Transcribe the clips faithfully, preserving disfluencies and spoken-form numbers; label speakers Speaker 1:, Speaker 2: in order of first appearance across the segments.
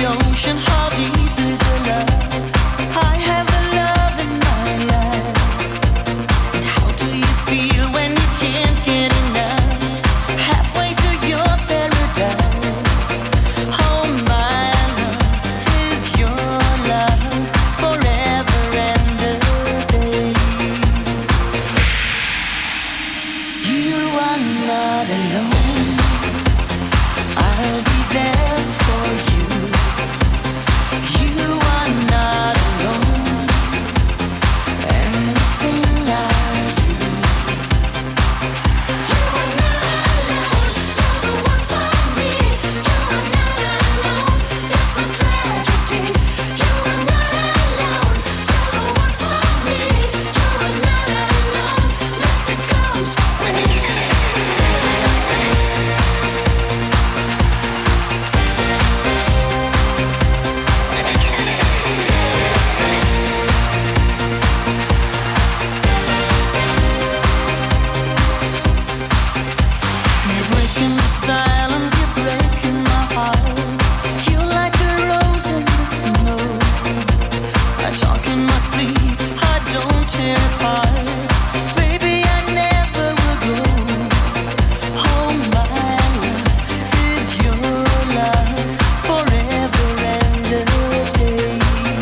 Speaker 1: ocean, how deep is your love? I have the love in my eyes. And how do you feel when you can't get enough? Halfway to your paradise. Oh, my love is your love forever and a day. You are not alone. I'll be there for you. You are not alone. Anything I do. You are not alone. You're the one for me. You are not alone. It's a tragedy. You are not alone. You're the one for me. You are not alone. Nothing comes for free. You're breaking the silence, you're breaking my heart. You're like a rose in the snow. I talk in my sleep, I don't tear apart. Baby, I never will go. Oh, my love is your love forever and a day.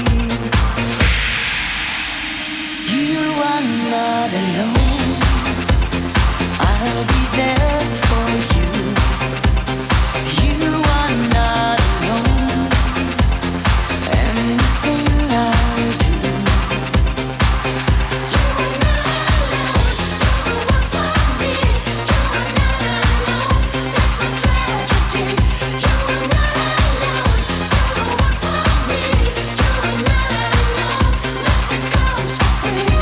Speaker 1: You are not alone. I'll be there for you. You are not alone. Anything I do. You are not alone. You're the one for me. You are not alone. It's a tragedy. You are not alone. You're the one for me. You are not alone. Nothing comes for free.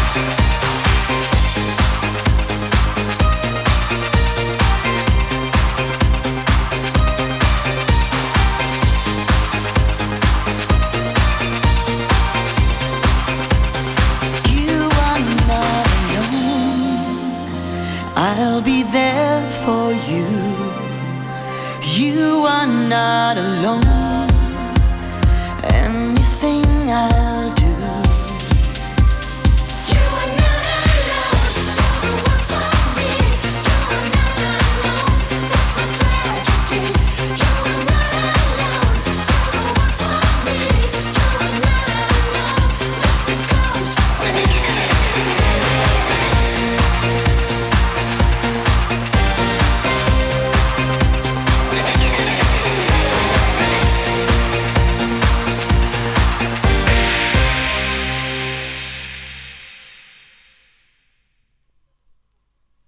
Speaker 1: You are not alone. I'll be there for you. You are not alone. Anything I'll